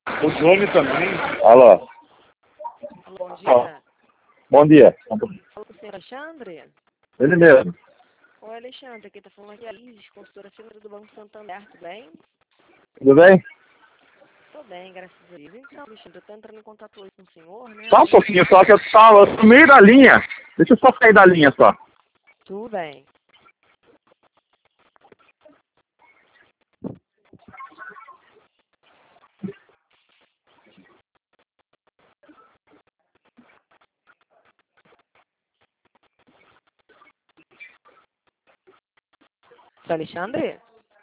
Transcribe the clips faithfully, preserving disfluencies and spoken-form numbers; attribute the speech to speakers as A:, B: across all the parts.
A: O Johnny também.
B: Alô.
C: Bom dia.
B: Bom dia.
C: Fala com o senhor Alexandre.
B: Ele mesmo.
C: Oi, Alexandre, aqui tá falando aqui a Liz, consultora financeira do Banco Santander, tudo bem?
B: Tudo bem?
C: Tô bem, graças a Deus. Então, Alexandre, eu tô entrando em contato hoje com o senhor, né?
B: Só um pouquinho só que eu tava no meio da linha. Deixa eu só sair da linha só.
C: Tudo bem. Seu Alexandre?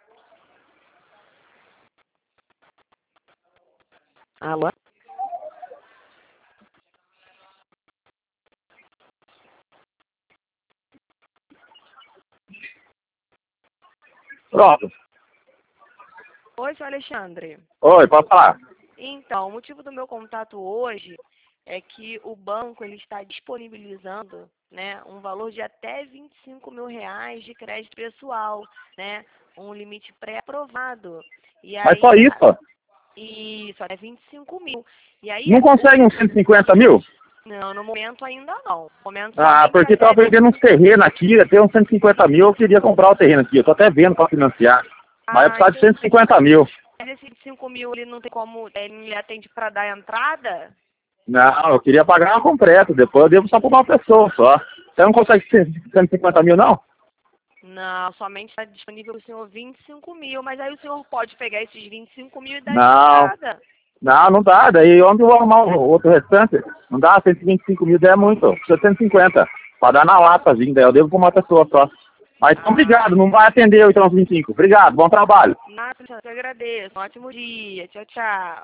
C: Alô?
B: Pronto.
C: Oi, seu Alexandre.
B: Oi, pode falar.
C: Então, o motivo do meu contato hoje é que o banco ele está disponibilizando, né, um valor de até vinte e cinco mil reais de crédito pessoal, né, um limite pré-aprovado. E
B: Mas
C: aí,
B: só isso, ó.
C: isso, até vinte e cinco mil. E aí,
B: Não consegue uns cento e cinquenta mil?
C: não, no momento ainda não. No momento
B: Ah,
C: somente
B: porque
C: até
B: tava vendendo uns terrenos aqui, até uns cento e cinquenta mil, eu queria comprar o terreno aqui. Eu tô até vendo pra financiar. Mas eu
C: Ah,
B: precisava de cento e cinquenta mil.
C: mas esse vinte e cinco mil ele não tem como, ele não lhe atende para dar entrada?
B: Não, eu queria pagar uma completa, depois eu devo só pra uma pessoa só. Você não consegue cento e cinquenta mil, não?
C: Não, somente está disponível para o senhor vinte e cinco mil, mas aí o senhor pode pegar esses vinte e cinco mil e dar
B: Não.
C: entrada.
B: Não, não dá. Daí onde eu vou arrumar o outro restante? Não dá, cento e vinte e cinco mil é muito. Precisa de cento e cinquenta. Pra dar na latazinha, daí eu devo pra uma pessoa só. Mas então,
C: Ah,
B: obrigado, não vai atender o então vinte e cinco. Obrigado, bom trabalho.
C: nada, eu te agradeço. Um ótimo dia. Tchau, tchau.